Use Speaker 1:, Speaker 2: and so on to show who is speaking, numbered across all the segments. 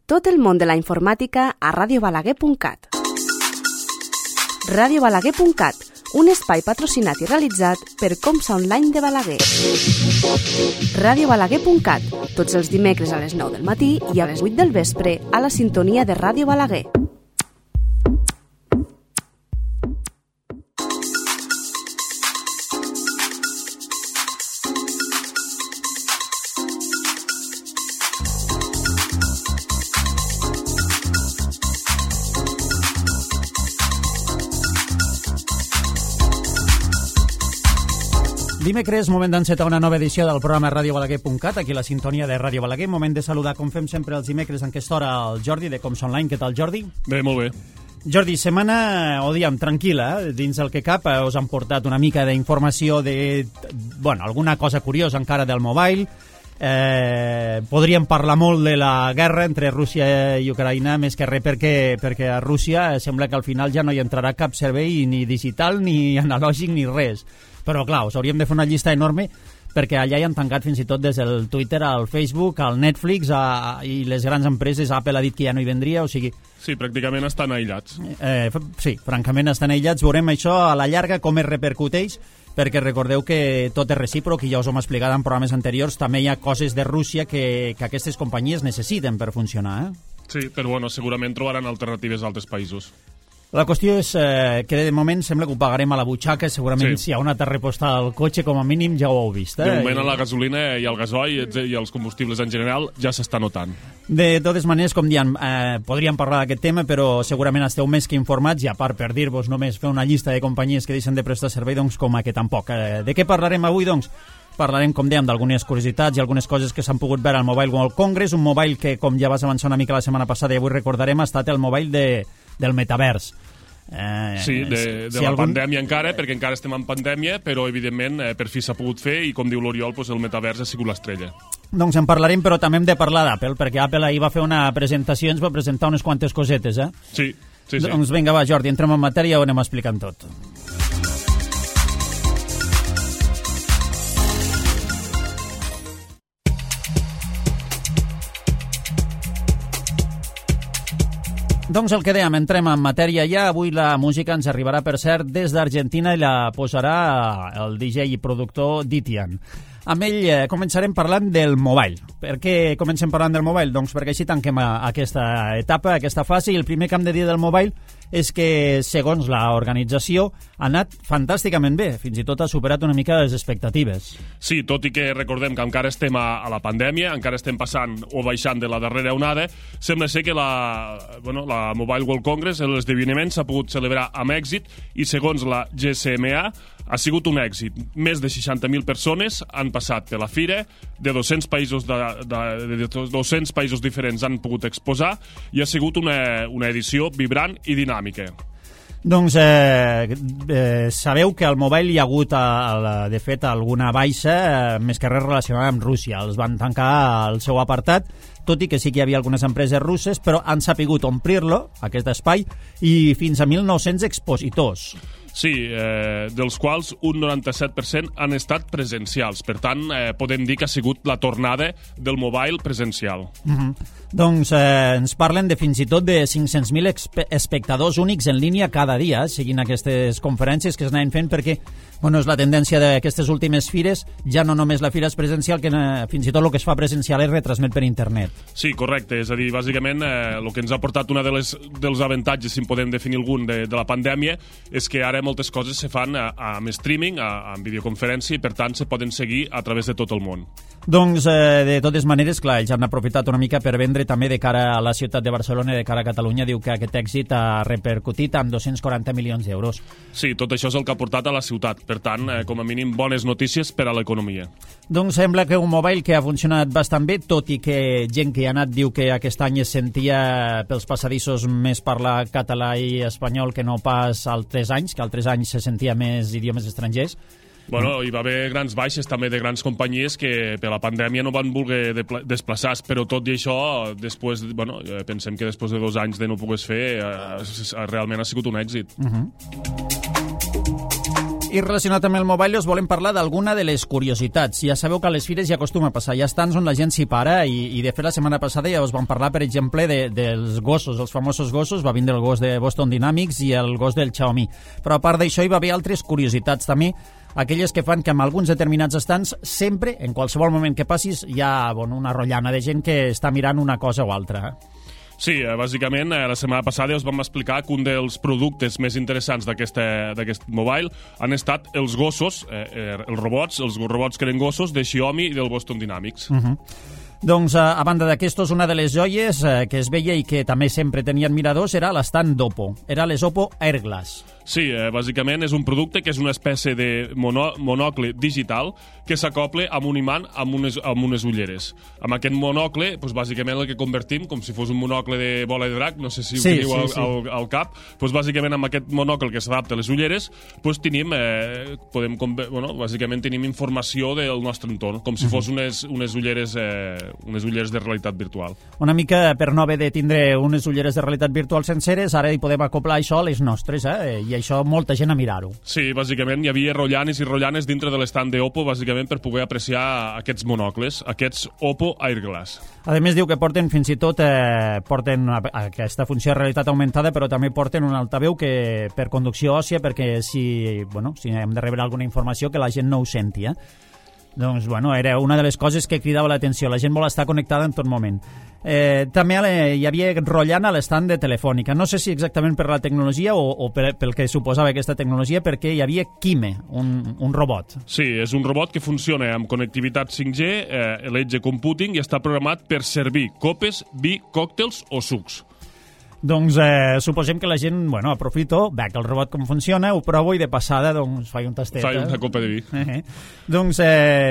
Speaker 1: Tot el món de la informàtica a radiobalaguer.cat. radiobalaguer.cat, un espai patrocinat i realitzat per Comsa Online de Balaguer. radiobalaguer.cat, tots els dimecres a les 9 del matí i a les 8 del vespre a la sintonia de Ràdio Balaguer.
Speaker 2: Dimecres, moment d'encetar una nova edició del programa radiobalaguer.cat, aquí la sintonia de Ràdio Balaguer. Moment de saludar, com fem sempre els dimecres en aquesta hora, el Jordi de Comsa Online. Què tal, Jordi?
Speaker 3: Bé, molt bé.
Speaker 2: Jordi, setmana, tranquil·la, dins el que cap. Us han portat una mica d'informació de, alguna cosa curiosa encara del mobile. Podríem parlar molt de la guerra entre Rússia i Ucraïna, més que res perquè a Rússia sembla que al final ja no hi entrarà cap servei ni digital, ni analògic, ni res. Però, clar, us hauríem de fer una llista enorme perquè allà hi han tancat fins i tot des del Twitter, al Facebook, al Netflix i les grans empreses. Apple ha dit que ja no hi vendria, o sigui...
Speaker 3: Sí, pràcticament estan aïllats.
Speaker 2: Sí, francament estan aïllats. Veurem això a la llarga com es repercuteix, perquè recordeu que tot és recíproc i ja us ho hem explicat en programes anteriors. També hi ha coses de Rússia que aquestes companyies necessiten per funcionar.
Speaker 3: Sí, però segurament trobaran alternatives a altres països.
Speaker 2: La qüestió és que de moment sembla que ho pagarem a la butxaca. Segurament si hi ha una repostada al cotxe, com a mínim ja ho heu vist.
Speaker 3: De moment a la gasolina i al gasoil i els combustibles en general ja s'està notant.
Speaker 2: De totes maneres, com diem, podríem parlar d'aquest tema, però segurament esteu més que informats, i a part, per dir-vos només, fer una llista de companyies que deixen de prestar servei, doncs com a que tampoc. De què parlarem avui, doncs? Parlarem, com dèiem, d'algunes curiositats i algunes coses que s'han pogut veure al Mobile World Congress, un mobile que, com ja vas avançar una mica la setmana passada i avui recordarem, ha estat el mobile del metavers.
Speaker 3: Sí, de la pandèmia encara, perquè encara estem en pandèmia, però evidentment per fi s'ha pogut fer i, com diu l'Oriol, el metavers ha sigut l'estrella.
Speaker 2: Doncs en parlarem, però també hem de parlar d'Apple, perquè Apple ahir va fer una presentació, ens va presentar unes quantes cosetes,
Speaker 3: Sí.
Speaker 2: Doncs vinga, va, Jordi, entrem en matèria i ho anem explicant tot. Doncs el que dèiem, entrem en matèria ja. Avui la música ens arribarà, per cert, des d'Argentina i la posarà el DJ i productor Ditian. Amb ell començarem parlant del mobile. Per què comencem parlant del mobile? Doncs perquè així tanquem aquesta etapa, aquesta fase, i el primer que hem de dir del mobile és que, segons l'organització, ha anat fantàsticament bé. Fins i tot ha superat una mica les expectatives.
Speaker 3: Sí, tot i que recordem que encara estem a la pandèmia, encara estem passant o baixant de la darrera onada, sembla ser que la Mobile World Congress, l'esdeveniment, s'ha pogut celebrar amb èxit i, segons la GSMA, ha sigut un èxit. Més de 60.000 persones han passat per la fira, de 200 països de 200 països diferents han pogut exposar, i ha sigut una edició vibrant i dinàmica.
Speaker 2: Doncs sabeu que al mobile hi ha hagut, de fet, alguna baixa, més que res relacionada amb Rússia. Els van tancar el seu apartat, tot i que sí que hi havia algunes empreses russes, però han sapigut omplir-lo, aquest espai, i fins a 1.900 expositors.
Speaker 3: Sí, dels quals un 97% han estat presencials. Per tant, podem dir que ha sigut la tornada del mobile presencial.
Speaker 2: Doncs ens parlen de fins i tot de 500.000 espectadors únics en línia cada dia, seguint aquestes conferències que es anaven fent, perquè és la tendència d'aquestes últimes fires, ja no només la fira és presencial, que fins i tot el que es fa presencial es retransmet per internet.
Speaker 3: Sí, correcte. És a dir, bàsicament, el que ens ha portat un dels avantatges, si en podem definir algun, de la pandèmia, és que ara moltes coses se fan amb streaming, amb videoconferència, i per tant se poden seguir a través de tot el món.
Speaker 2: Doncs, de totes maneres, clar, ells han aprofitat una mica per vendre també de cara a la ciutat de Barcelona i de cara a Catalunya. Diu que aquest èxit ha repercutit amb 240 milions d'euros.
Speaker 3: Sí, tot això és el que ha portat a la ciutat. Per tant, com a mínim, bones notícies per a l'economia.
Speaker 2: Doncs sembla que un mobile que ha funcionat bastant bé, tot i que gent que hi ha anat diu que aquest any es sentia pels passadissos més parlar català i espanyol que no pas altres anys, que altres anys se sentia més idiomes estrangers.
Speaker 3: Bueno, hi va haver grans baixes també de grans companyies que per la pandèmia no van voler desplaçar-se, però tot i això, després, pensem que després de 2 anys de no poder fer, realment ha sigut un èxit.
Speaker 2: I relacionat amb el mobile us volem parlar d'alguna de les curiositats. Ja sabeu que a les fires ja acostuma a passar, ja estants on la gent s'hi para i de fet la setmana passada ja us vam parlar, per exemple, dels gossos, els famosos gossos. Va vindre el gos de Boston Dynamics i el gos del Xiaomi. Però a part d'això hi va haver altres curiositats també, aquelles que fan que amb alguns determinats estants sempre, en qualsevol moment que passis, hi ha una rotllana de gent que està mirant una cosa o altra.
Speaker 3: Sí, bàsicament, la setmana passada us vam explicar que un dels productes més interessants d'aquest mobile han estat els gossos, els robots que eren gossos de Xiaomi i del Boston Dynamics.
Speaker 2: Doncs, a banda d'aquestos, una de les joies que es veia i que també sempre tenien miradors era l'estant d'Oppo. Era les Oppo Airglass.
Speaker 3: Sí, bàsicament és un producte que és una espècie de monocle digital que s'acople amb un imant amb unes ulleres. Amb aquest monocle, doncs, bàsicament el que convertim, com si fos un monocle de bola de drac, no sé si ho teniu al cap, doncs, bàsicament amb aquest monocle que s'adapta a les ulleres, doncs, bàsicament tenim informació del nostre entorn, com si fos unes ulleres de realitat virtual.
Speaker 2: Una mica per no haver de tindre unes ulleres de realitat virtual senceres, ara hi podem acoplar això a les nostres, i això molta gent a mirar-ho.
Speaker 3: Sí, bàsicament hi havia rotllanes i rotllanes dintre de l'estand d'Oppo, bàsicament per poder apreciar aquests monocles, aquests Oppo Airglass.
Speaker 2: A més, diu que porten fins i tot aquesta funció de realitat augmentada, però també porten un altaveu que per conducció òssia, perquè si hem de rebre alguna informació que la gent no ho senti, Doncs, era una de les coses que cridava l'atenció. La gent vol estar connectada en tot moment. També hi havia rotllant a l'estand de Telefònica. No sé si exactament per la tecnologia o pel que suposava aquesta tecnologia, perquè hi havia Kime, un robot.
Speaker 3: Sí, és un robot que funciona amb connectivitat 5G, l'Edge Computing, i està programat per servir copes, vi, còctels o sucs.
Speaker 2: Doncs suposem que la gent, aprofito, veig el robot com funciona, ho provo i de passada faig un tastet.
Speaker 3: Faig una copa de vi.
Speaker 2: Doncs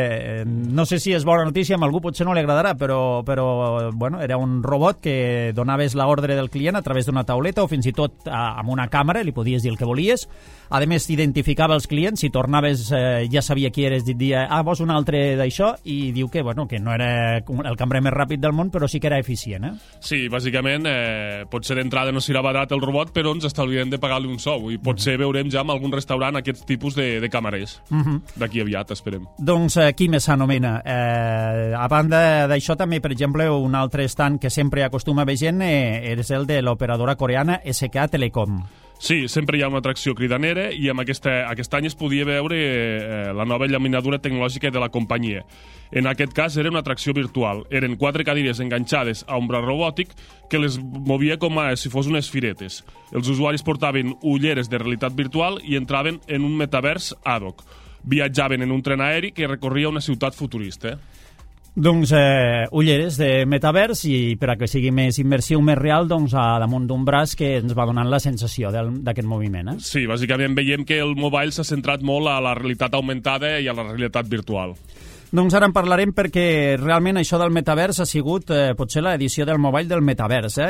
Speaker 2: no sé si és bona notícia, a algú potser no li agradarà, però era un robot que donaves l'ordre del client a través d'una tauleta o fins i tot amb una càmera, li podies dir el que volies. A més, identificava els clients, si tornaves ja sabia qui eres, et dia, vols un altre d'això, i diu que no era el cambrer més ràpid del món, però sí que era eficient.
Speaker 3: Sí, bàsicament, potser d'entrada no serà barat el robot, però ens estalviarem de pagar-li un sou, i potser veurem ja en algun restaurant aquest tipus de camarers. D'aquí aviat, esperem.
Speaker 2: Doncs Kime s'anomena. A banda d'això, també, per exemple, un altre stand que sempre acostuma a veure gent és el de l'operadora coreana SK Telecom.
Speaker 3: Sí, sempre hi ha una atracció cridanera i amb aquest any es podia veure la nova llaminadura tecnològica de la companyia. En aquest cas era una atracció virtual. Eren 4 cadires enganxades a un braç robòtic que les movia com si fos unes firetes. Els usuaris portaven ulleres de realitat virtual i entraven en un metavers ad hoc. Viatjaven en un tren aeri que recorria una ciutat futurista.
Speaker 2: Doncs ulleres de metavers i per a que sigui més immersiu, més real, a damunt d'un braç que ens va donant la sensació d'aquest moviment.
Speaker 3: Sí, bàsicament veiem que el mobile s'ha centrat molt a la realitat augmentada i a la realitat virtual.
Speaker 2: Doncs ara en parlarem perquè realment això del metavers ha sigut potser l'edició del mobile del metavers,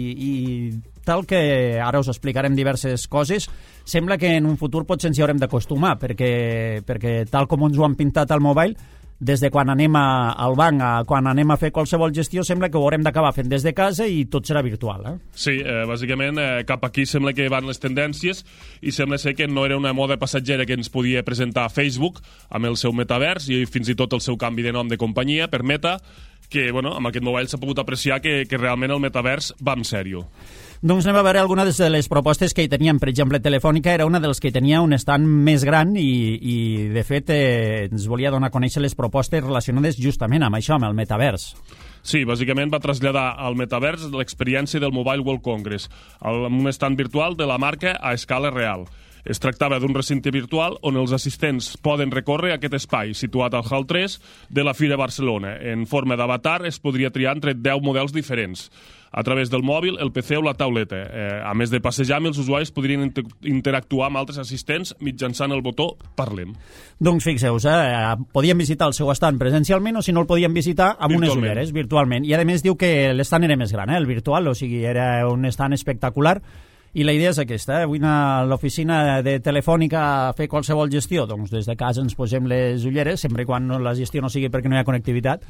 Speaker 2: i tal que ara us explicarem diverses coses, sembla que en un futur potser ens hi haurem d'acostumar, perquè tal com ens ho han pintat al mobile, des de quan anem al banc a quan anem a fer qualsevol gestió, sembla que ho haurem d'acabar fent des de casa i tot serà virtual.
Speaker 3: Sí, bàsicament cap aquí sembla que van les tendències i sembla ser que no era una moda passatgera que ens podia presentar Facebook amb el seu metavers i fins i tot el seu canvi de nom de companyia per Meta, que amb aquest mobile s'ha pogut apreciar que realment el metavers va en sèrio.
Speaker 2: Doncs anem a veure algunes de les propostes que hi tenien. Per exemple, Telefònica era una dels que tenia un stand més gran i de fet, ens volia donar a conèixer les propostes relacionades justament amb això, amb el metavers.
Speaker 3: Sí, bàsicament va traslladar al metavers l'experiència del Mobile World Congress, amb un stand virtual de la marca a escala real. Es tractava d'un recinte virtual on els assistents poden recórrer aquest espai situat al Hall 3 de la Fira Barcelona. En forma d'avatar es podria triar entre 10 models diferents a través del mòbil, el PC o la tauleta. A més de passejar, els usuaris podrien interactuar amb altres assistents mitjançant el botó Parlem.
Speaker 2: Doncs fixeu-vos, podien visitar el seu estant presencialment o si no el podien visitar amb unes ulleres, virtualment. I a més diu que l'estant era més gran, el virtual, o sigui, era un estant espectacular. I la idea és aquesta, vull anar a l'oficina de Telefònica a fer qualsevol gestió, doncs des de casa ens posem les ulleres, sempre i quan la gestió no sigui perquè no hi ha connectivitat,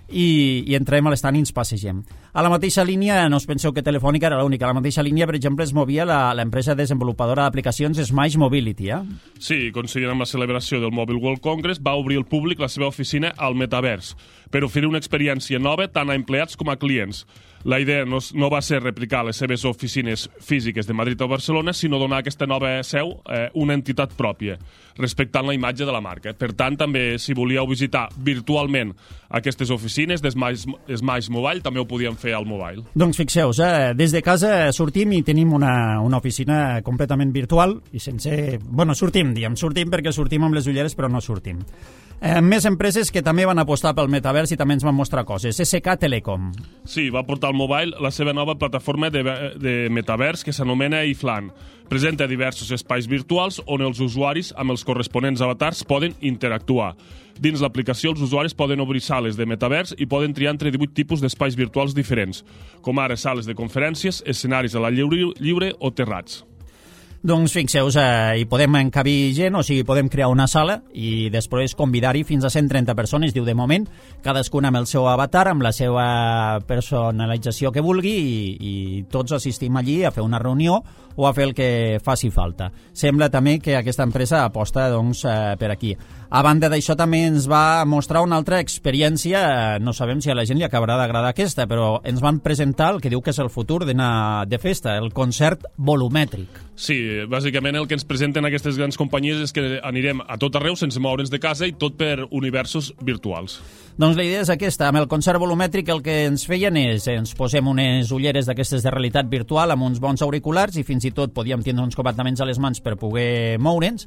Speaker 2: i entrem a l'estand i ens passegem. A la mateixa línia, no us penseu que Telefònica era l'única, a la mateixa línia, per exemple, es movia l'empresa desenvolupadora d'aplicacions Smash Mobility.
Speaker 3: Sí, coincidint amb la celebració del Mobile World Congress, va obrir al públic la seva oficina al metavers per oferir una experiència nova tant a empleats com a clients. La idea no va ser replicar les seves oficines físiques de Madrid o Barcelona, sinó donar a aquesta nova seu una entitat pròpia, respectant la imatge de la marca. Per tant, també, si volíeu visitar virtualment aquestes oficines d'Smash Mobile, també ho podíem fer al mobile.
Speaker 2: Doncs fixeu-vos, des de casa sortim i tenim una oficina completament virtual i sense... Bueno, sortim perquè sortim amb les ulleres, però no sortim. Més empreses que també van apostar pel metavers i també ens van mostrar coses. SK Telecom.
Speaker 3: Sí, va portar al mobile la seva nova plataforma de metavers que s'anomena iFlan. Presenta diversos espais virtuals on els usuaris amb els corresponents avatars poden interactuar. Dins l'aplicació, els usuaris poden obrir sales de metavers i poden triar entre 18 tipus d'espais virtuals diferents, com ara sales de conferències, escenaris a la lliure o terrats.
Speaker 2: Doncs fixeu-vos, hi podem encabir gent, o sigui, podem crear una sala i després convidar-hi fins a 130 persones, diu de moment, cadascuna amb el seu avatar, amb la seva personalització que vulgui i tots assistim allí a fer una reunió o a fer el que faci falta. Sembla també que aquesta empresa aposta doncs, per aquí. A banda d'això també ens va mostrar una altra experiència, no sabem si a la gent li acabarà d'agradar aquesta, però ens van presentar el que diu que és el futur d'anar de festa, el concert volumètric.
Speaker 3: Sí, bàsicament el que ens presenten aquestes grans companyies és que anirem a tot arreu sense moure'ns de casa i tot per universos virtuals.
Speaker 2: Doncs la idea és aquesta, amb el concert volumètric el que ens feien és, ens posem unes ulleres d'aquestes de realitat virtual amb uns bons auriculars i fins i tot podíem tindre uns comandaments a les mans per poder moure'ns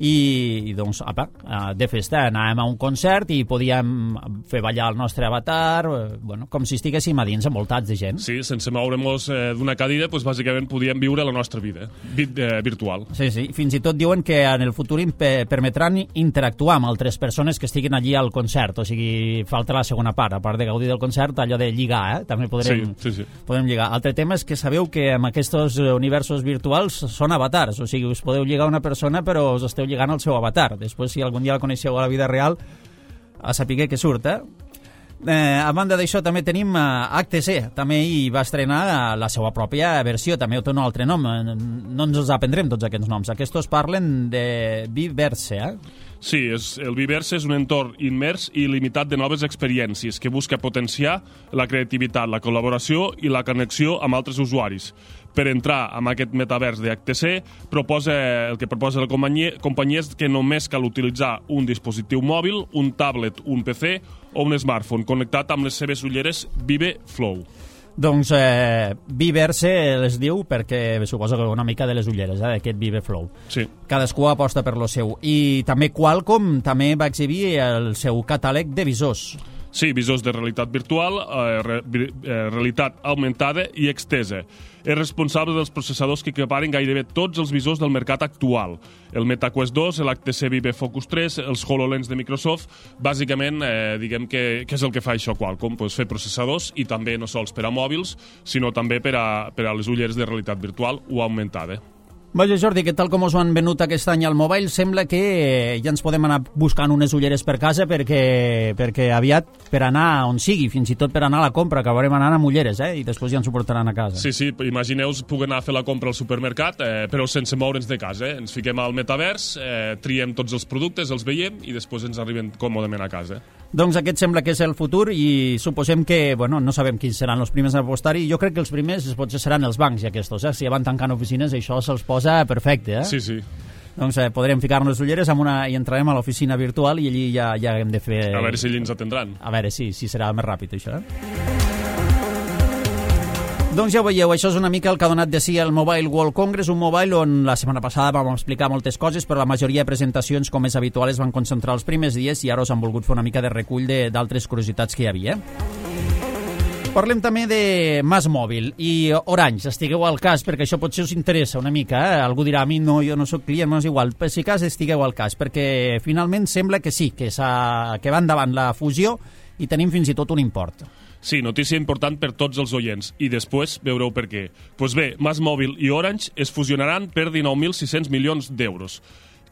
Speaker 2: i doncs, de festa, anàvem a un concert i podíem fer ballar el nostre avatar, bueno, com si estiguéssim a dins envoltats de gent.
Speaker 3: Sí, sense moure'ns d'una cadira, doncs bàsicament podíem viure la nostra vida virtual.
Speaker 2: Sí, sí, fins i tot diuen que en el futur permetran interactuar amb altres persones que estiguin allí al concert, o sigui, falta la segona part, a part de gaudir del concert, allò de lligar, també podrem lligar. Altre tema és que sabeu que amb aquests universos virtuals són avatars, o sigui, us podeu lligar a una persona però us esteu lligant al seu avatar. Després, si algun dia la coneixeu a la vida real, a saber què surt, a banda d'això també tenim HTC, també hi va estrenar la seva pròpia versió, també té un altre nom, no ens els aprendrem tots aquests noms, aquests parlen de Viverse,
Speaker 3: Sí, el Viverse és un entorn immers i limitat de noves experiències que busca potenciar la creativitat, la col·laboració i la connexió amb altres usuaris. Per entrar en aquest metavers de HTC, el que proposa la companyia és que només cal utilitzar un dispositiu mòbil, un tablet, un PC o un smartphone connectat amb les seves ulleres Vive Flow.
Speaker 2: Doncs Viverse les diu perquè suposo que una mica de les ulleres, d'aquest Vive Flow.
Speaker 3: Sí.
Speaker 2: Cadascú aposta per lo seu. I també Qualcomm també va exhibir el seu catàleg de visors.
Speaker 3: Sí, visors de realitat virtual, realitat augmentada i extesa. És responsable dels processadors que equiparen gairebé tots els visors del mercat actual. El MetaQuest 2, l'HTC Vive Focus 3, els HoloLens de Microsoft, bàsicament, diguem que és el que fa això Qualcomm, fer processadors i també no sols per a mòbils, sinó també per a les ulleres de realitat virtual o augmentada.
Speaker 2: Vaja, Jordi, que tal com us ho han venut aquest any al mobile, sembla que ja ens podem anar buscant unes ulleres per casa perquè aviat per anar on sigui, fins i tot per anar a la compra, acabarem anant amb ulleres, i després ja ens ho portaran a casa.
Speaker 3: Sí, imagineu-vos poder anar a fer la compra al supermercat, però sense moure'ns de casa. Ens fiquem al metavers, triem tots els productes, els veiem i després ens arriben còmodament a casa.
Speaker 2: Doncs aquest sembla que és el futur i suposem que, bueno, no sabem quins seran els primers a apostar-hi. Jo crec que els primers potser seran els bancs i aquests, si ja van tancant oficines, això se'ls posa perfecte,
Speaker 3: Sí.
Speaker 2: Doncs podrem ficar-nos ulleres i entrarem a l'oficina virtual i allí ja hem de fer...
Speaker 3: A veure si allí ens atendran.
Speaker 2: A veure si serà més ràpid, això, Doncs ja ho veieu, això és una mica el que ha donat de si el Mobile World Congress, un mobile on la setmana passada vam explicar moltes coses, però la majoria de presentacions, com és habitual, es van concentrar els primers dies i ara us han volgut fer una mica de recull d'altres curiositats que hi havia. Parlem també de Mas Mòbil i Orange, estigueu al cas, perquè això potser us interessa una mica, Algú dirà, a mi no, jo no soc client, no és igual, per si cas estigueu al cas, perquè finalment sembla que sí, que va endavant la fusió i tenim fins i tot un import.
Speaker 3: Sí, notícia important per tots els oients, i després veureu per què. Doncs bé, Mas Mòbil i Orange es fusionaran per 19.600 milions d'euros.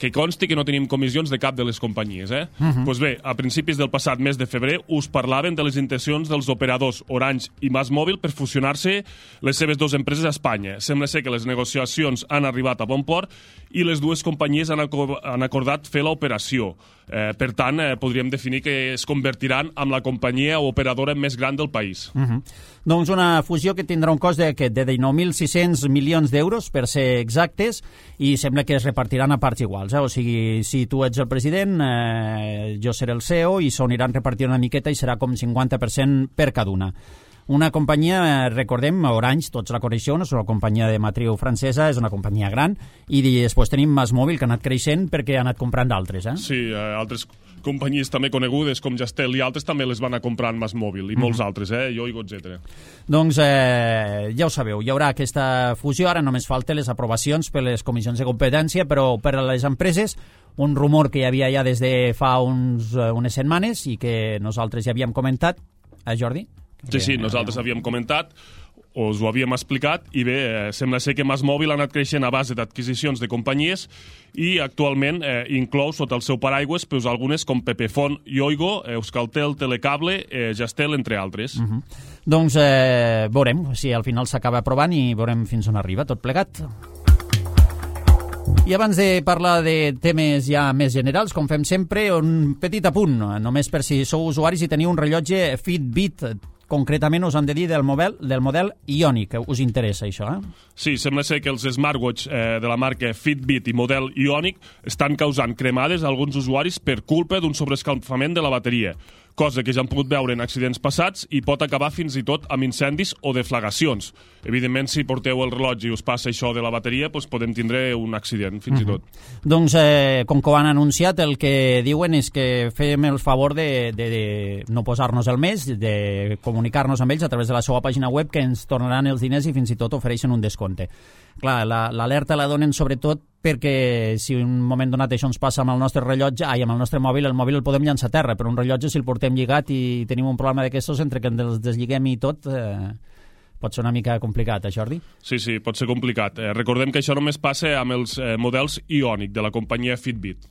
Speaker 3: que consti que no tenim comissions de cap de les companyies. Pues bé, a principis del passat mes de febrer us parlaven de les intencions dels operadors Orange i MásMóvil per fusionar-se les seves dues empreses a Espanya. Sembla ser que les negociacions han arribat a bon port i les dues companyies han acordat fer l'operació. Per tant, podríem definir que es convertiran en la companyia operadora més gran del país.
Speaker 2: Doncs una fusió que tindrà un cost de 19.600 milions d'euros, per ser exactes, i sembla que es repartiran a parts iguals. O sigui, si tu ets el president, jo seré el CEO, i s'aniran repartint una miqueta i serà com 50% per cada una. Una companyia, recordem, Orange, tots la coneixeu, és una companyia de matriu francesa, és una companyia gran, i després tenim MásMóvil, que ha anat creixent perquè ha anat comprant d'altres.
Speaker 3: Sí, altres companyies també conegudes, com Gestel i altres, també les van a comprar en MásMóvil, i molts altres, Yoigo, etc.
Speaker 2: Doncs ja ho sabeu, hi haurà aquesta fusió, ara només falten les aprovacions per les comissions de competència, però per a les empreses, un rumor que hi havia ja des de fa unes setmanes i que nosaltres ja havíem comentat, Jordi?
Speaker 3: Sí, nosaltres havíem comentat, us ho havíem explicat, i bé, sembla ser que MásMóvil ha anat creixent a base d'adquisicions de companyies i actualment inclou sota el seu paraigües algunes com Pepefon, Yoigo, Euskaltel, Telecable, Gestel, entre altres.
Speaker 2: Doncs veurem si al final s'acaba aprovant i veurem fins on arriba tot plegat. I abans de parlar de temes ja més generals, com fem sempre, un petit apunt, només per si sou usuaris i teniu un rellotge Fitbit. Concretament us han de dir del model Ionic. Us interessa això,
Speaker 3: Sí, sembla ser que els smartwatch de la marca Fitbit i model Ionic estan causant cremades a alguns usuaris per culpa d'un sobreescalfament de la bateria, cosa que ja han pogut veure en accidents passats i pot acabar fins i tot amb incendis o deflagracions. Evidentment, si porteu el rellotge i us passa això de la bateria, doncs podem tindre un accident, fins i tot.
Speaker 2: Doncs, com que ho han anunciat, el que diuen és que fem el favor de no posar-nos el mes, de comunicar-nos amb ells a través de la seva pàgina web, que ens tornaran els diners i fins i tot ofereixen un descompte. Clar, l'alerta la donen sobretot perquè si un moment donat això ens passa amb el nostre rellotge, amb el nostre mòbil, el mòbil el podem llançar a terra, però un rellotge si el portem lligat i tenim un problema d'aquestos entre que ens desliguem i tot, pot ser una mica complicat, Jordi?
Speaker 3: Sí, pot ser complicat. Recordem que això només passa amb els models Ionic de la companyia Fitbit.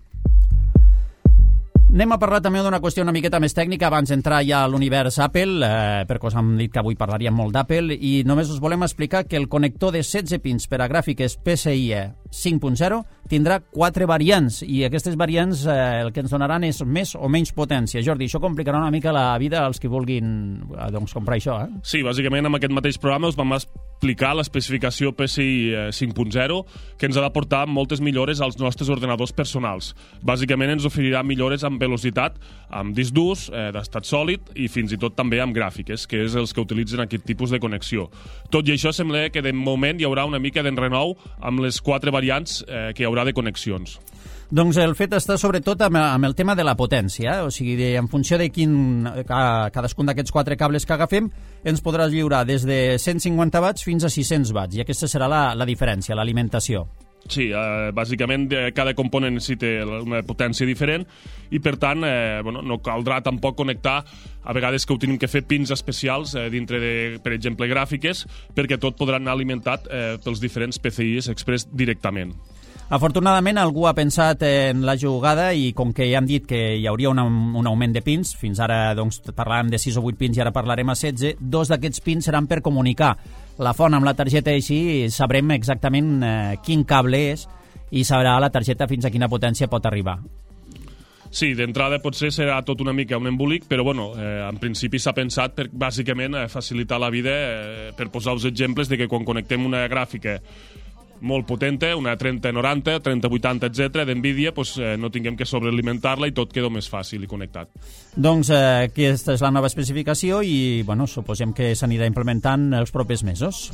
Speaker 2: Anem a parlar també d'una qüestió una miqueta més tècnica abans d'entrar ja a l'univers Apple, perquè us hem dit que avui parlaríem molt d'Apple, i només us volem explicar que el connector de 16 pins per a gràfiques PCIe 5.0 tindrà 4 variants, i aquestes variants el que ens donaran és més o menys potència. Jordi, això complicarà una mica la vida als que vulguin comprar això,
Speaker 3: Sí, bàsicament amb aquest mateix programa us vam explicar l'especificació PCI 5.0, que ens ha d'aportar moltes millores als nostres ordenadors personals. Bàsicament ens oferirà millores amb velocitat, amb disc durs, d'estat sòlid i fins i tot també amb gràfiques, que és els que utilitzen aquest tipus de connexió. Tot i això sembla que de moment hi haurà una mica d'enrenou amb les 4 variants que hi haurà de connexions.
Speaker 2: Doncs el fet està sobretot amb el tema de la potència, o sigui, en funció de cadascun d'aquests 4 cables que agafem, ens podrà lliurar des de 150 watts fins a 600 watts, i aquesta serà la diferència, l'alimentació.
Speaker 3: Sí, bàsicament cada component necessita una potència diferent i per tant no caldrà tampoc connectar a vegades que ho tenim que fer pins especials dintre de, per exemple, gràfiques, perquè tot podrà anar alimentat pels diferents PCIs Express directament.
Speaker 2: Afortunadament algú ha pensat en la jugada i com que ja han dit que hi hauria un augment de pins, fins ara parlàvem de 6 o 8 pins i ara parlarem a 16, 2 d'aquests pins seran per comunicar la font amb la targeta, i així sabrem exactament quin cable és i sabrà la targeta fins a quina potència pot arribar.
Speaker 3: Sí, d'entrada potser serà tot una mica un embolic, però en principi s'ha pensat per bàsicament facilitar la vida, per posar-vos exemples de que quan connectem una gràfica molt potente, una 3090, 3080, etc., d'NVIDIA, no tinguem que sobrealimentar-la i tot queda més fàcil i connectat.
Speaker 2: Doncs aquesta és la nova especificació i suposem que s'anirà implementant els propers mesos.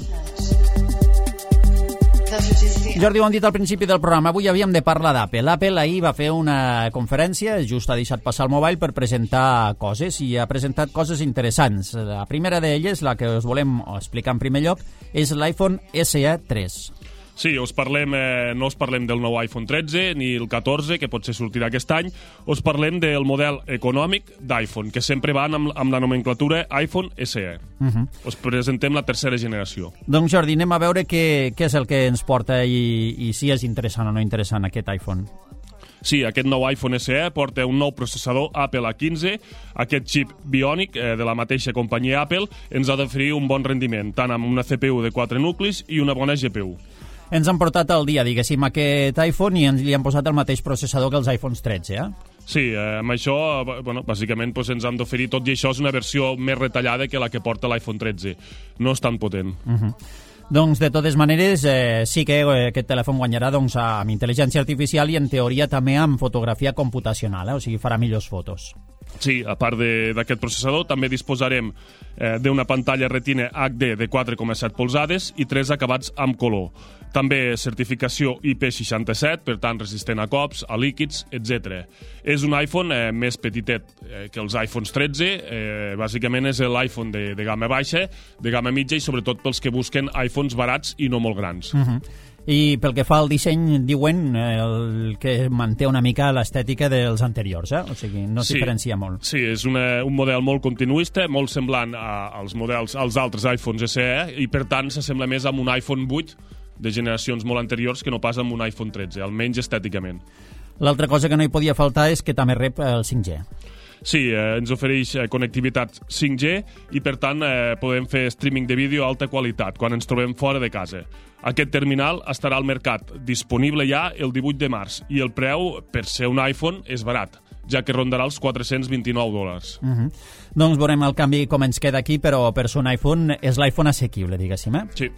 Speaker 2: Jordi, ho hem dit al principi del programa, avui havíem de parlar d'Apple. Apple ahir va fer una conferència, just ha deixat passar el mobile per presentar coses, i ha presentat coses interessants. La primera d'elles, la que us volem explicar en primer lloc, és l'iPhone SE 3.
Speaker 3: Sí, no us parlem del nou iPhone 13 ni el 14, que potser sortirà aquest any. Us parlem del model econòmic d'iPhone, que sempre van amb la nomenclatura iPhone SE. Us presentem la tercera generació.
Speaker 2: Doncs Jordi, anem a veure què és el que ens porta i si és interessant o no interessant aquest iPhone.
Speaker 3: Sí, aquest nou iPhone SE porta un nou processador Apple A15. Aquest xip biònic de la mateixa companyia Apple ens ha d'oferir un bon rendiment, tant amb una CPU de 4 nuclis i una bona GPU.
Speaker 2: Ens han portat al dia, diguéssim, aquest iPhone i li han posat el mateix processador que els iPhones 13,
Speaker 3: Sí, amb això, bàsicament ens han d'oferir, tot i això és una versió més retallada que la que porta l'iPhone 13. No és tan potent.
Speaker 2: Doncs, de totes maneres, sí que aquest telèfon guanyarà amb intel·ligència artificial i, en teoria, també amb fotografia computacional, o sigui, farà millors fotos.
Speaker 3: Sí, a part d'aquest processador, també disposarem d'una pantalla Retina HD de 4,7 polzades i 3 acabats amb color. També certificació IP67, per tant resistent a cops, a líquids, etc. És un iPhone més petitet que els iPhones 13. Bàsicament és l'iPhone de gamma baixa, de gamma mitja i sobretot pels que busquen iPhones barats i no molt grans.
Speaker 2: I pel que fa al disseny, diuen el que manté una mica l'estètica dels anteriors, o sigui, no es diferencia molt.
Speaker 3: Sí, és un model molt continuista, molt semblant als altres iPhones SE, i per tant s'assembla més amb un iPhone 8 de generacions molt anteriors que no pas amb un iPhone 13, almenys estèticament.
Speaker 2: L'altra cosa que no hi podia faltar és que també rep el 5G.
Speaker 3: Sí, ens ofereix connectivitat 5G i, per tant, podem fer streaming de vídeo a alta qualitat quan ens trobem fora de casa. Aquest terminal estarà al mercat disponible ja el 18 de març i el preu, per ser un iPhone, és barat, ja que rondarà els $429.
Speaker 2: Doncs veurem el canvi com ens queda aquí, però per ser un iPhone és l'iPhone assequible, diguéssim,
Speaker 3: Sí.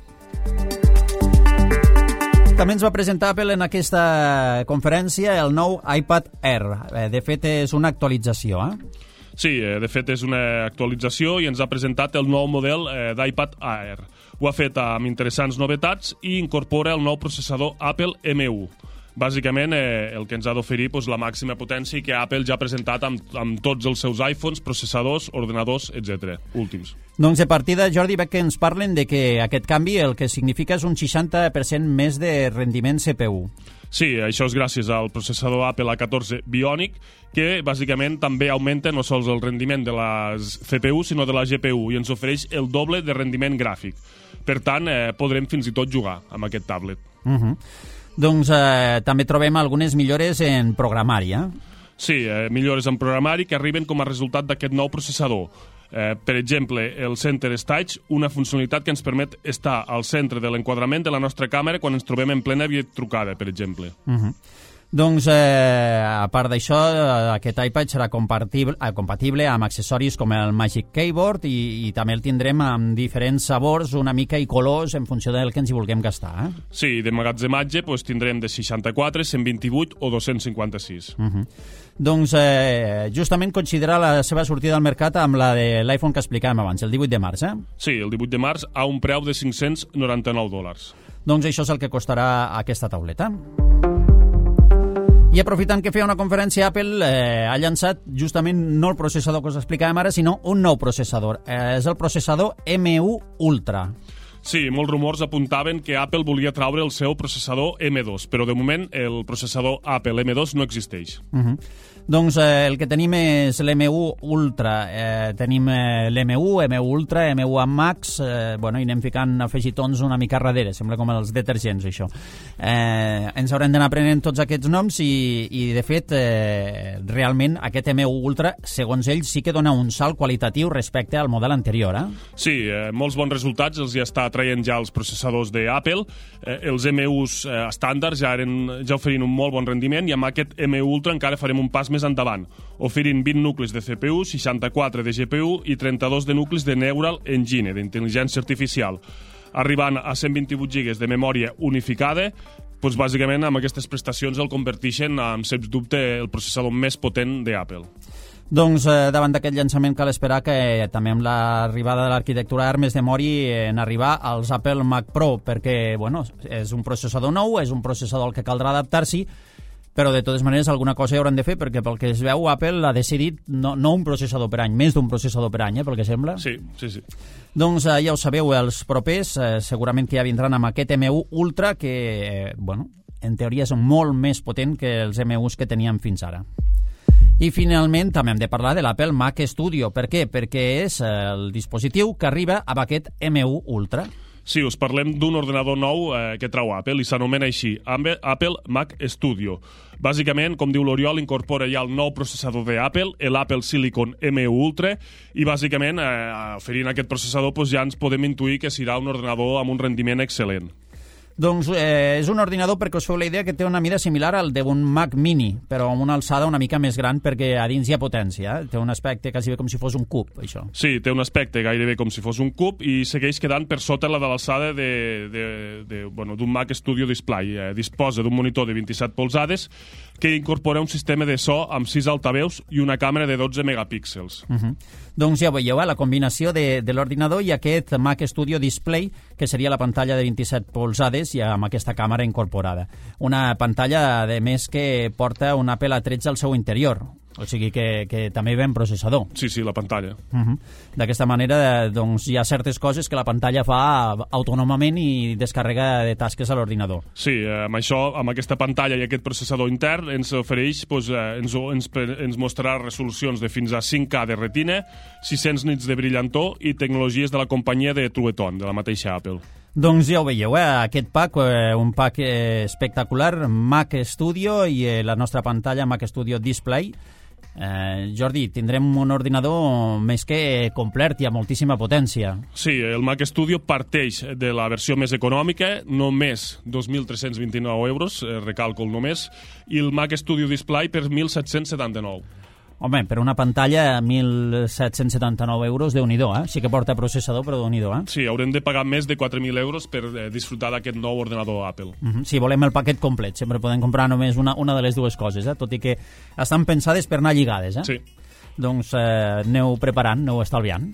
Speaker 2: També ens va presentar Apple en aquesta conferència el nou iPad Air. De fet, és una actualització,
Speaker 3: Sí, de fet és una actualització i ens ha presentat el nou model d'iPad Air. Ho ha fet amb interessants novetats i incorpora el nou processador Apple M1. Bàsicament, el que ens ha d'oferir la màxima potència que Apple ja ha presentat amb tots els seus iPhones, processadors, ordenadors, etc. últims.
Speaker 2: Doncs de partida, Jordi, veig que ens parlen de que aquest canvi el que significa és un 60% més de rendiment CPU.
Speaker 3: Sí, això és gràcies al processador Apple A14 Bionic, que bàsicament també augmenta no sols el rendiment de la CPU, sinó de la GPU, i ens ofereix el doble de rendiment gràfic. Per tant, podrem fins i tot jugar amb aquest tablet.
Speaker 2: Doncs també trobem algunes millores en programari,
Speaker 3: Sí, millores en programari que arriben com a resultat d'aquest nou processador. Per exemple, el Center Stage, una funcionalitat que ens permet estar al centre de l'enquadrament de la nostra càmera quan ens trobem en plena videotrucada, per exemple.
Speaker 2: Doncs, a part d'això, aquest iPad serà compatible amb accessoris com el Magic Keyboard i també el tindrem amb diferents sabors una mica i colors en funció del que ens hi vulguem gastar.
Speaker 3: Sí, d'emmagatzematge tindrem de 64, 128 o 256.
Speaker 2: Doncs justament considera la seva sortida al mercat amb la de l'iPhone que explicàvem abans, el 18 de març,
Speaker 3: Sí, el 18 de març a un preu de $599.
Speaker 2: Doncs això és el que costarà aquesta tauleta. I aprofitant que feia una conferència, Apple ha llançat justament no el processador que us explicàvem ara, sinó un nou processador. És el processador M1 Ultra.
Speaker 3: Sí, molts rumors apuntaven que Apple volia traure el seu processador M2, però de moment el processador Apple M2 no existeix.
Speaker 2: Doncs el que tenim és l'M1 Ultra, tenim l'M1, M1 Ultra, M1 Max, i anem ficant afegitons una mica darrere, sembla com els detergents, això. Ens haurem d'anar aprenent tots aquests noms i de fet, realment, aquest M1 Ultra, segons ells, sí que dona un salt qualitatiu respecte al model anterior,
Speaker 3: Sí, molts bons resultats els hi està traient ja els processadors d'Apple. Els M1s estàndards ja oferien un molt bon rendiment i amb aquest M1 Ultra encara farem un pas més endavant, oferint 20 nuclis de CPU, 64 de GPU i 32 de nuclis de Neural Engine, d'intel·ligència artificial, arribant a 128 GB de memòria unificada. Bàsicament amb aquestes prestacions el converteixen en, sens dubte, el processador més potent d'Apple.
Speaker 2: Doncs davant d'aquest llançament cal esperar que també amb l'arribada de l'arquitectura ARM es demori en arribar als Apple Mac Pro, perquè és un processador nou, és un processador al que caldrà adaptar-s'hi, Però, de totes maneres, alguna cosa hi hauran de fer, perquè pel que es veu, Apple ha decidit no un processador per any, més d'un processador per any, pel que sembla.
Speaker 3: Sí.
Speaker 2: Doncs ja ho sabeu, els propers segurament que ja vindran amb aquest M1 Ultra, que, en teoria és molt més potent que els M1s que teníem fins ara. I finalment també hem de parlar de l'Apple Mac Studio. Per què? Perquè és el dispositiu que arriba amb aquest M1 Ultra.
Speaker 3: Sí, us parlem d'un ordenador nou que trau Apple i s'anomena així, Apple Mac Studio. Bàsicament, com diu l'Oriol, incorpora ja el nou processador d'Apple, l'Apple Silicon M1 Ultra, i bàsicament, oferint aquest processador, ja ens podem intuir que serà un ordenador amb un rendiment excel·lent.
Speaker 2: Doncs és un ordinador, perquè us feu la idea, que té una mida similar al d'un Mac Mini, però amb una alçada una mica més gran, perquè a dins hi ha potència. Té un aspecte quasi com si fos un cub, això.
Speaker 3: Sí, té un aspecte gairebé com si fos un cub i segueix quedant per sota la de l'alçada d'un Mac Studio Display. Disposa d'un monitor de 27 polzades que incorpora un sistema de so amb 6 altaveus i una càmera de 12 megapíxels.
Speaker 2: Doncs ja veieu, la combinació de l'ordinador i aquest Mac Studio Display, que seria la pantalla de 27 polzades i amb aquesta càmera incorporada. Una pantalla, a més, que porta un Apple A13 al seu interior, o sigui que també ve en processador.
Speaker 3: Sí, la pantalla.
Speaker 2: D'aquesta manera, doncs, hi ha certes coses que la pantalla fa autònomament i descarrega de tasques a l'ordinador.
Speaker 3: Sí, amb això, amb aquesta pantalla i aquest processador intern, ens ofereix, ens mostrarà resolucions de fins a 5K de retina, 600 nits de brillantor i tecnologies de la companyia de Trueton, de la mateixa Apple.
Speaker 2: Doncs ja ho veieu, aquest pack, un pack espectacular, Mac Studio i la nostra pantalla Mac Studio Display. Jordi, tindrem un ordinador més que complet i amb moltíssima potència.
Speaker 3: Sí, el Mac Studio parteix de la versió més econòmica, només 2.329 euros, recàlcul només, i el Mac Studio Display per 1.779.
Speaker 2: Home, per una pantalla, 1.779 euros, Déu-n'hi-do, Sí que porta processador, però Déu-n'hi-do,
Speaker 3: Sí, haurem de pagar més de 4.000 euros per disfrutar d'aquest nou ordenador Apple.
Speaker 2: Si volem el paquet complet, sempre podem comprar només una de les dues coses, tot i que estan pensades per anar lligades,
Speaker 3: Sí.
Speaker 2: Doncs aneu preparant, aneu estalviant.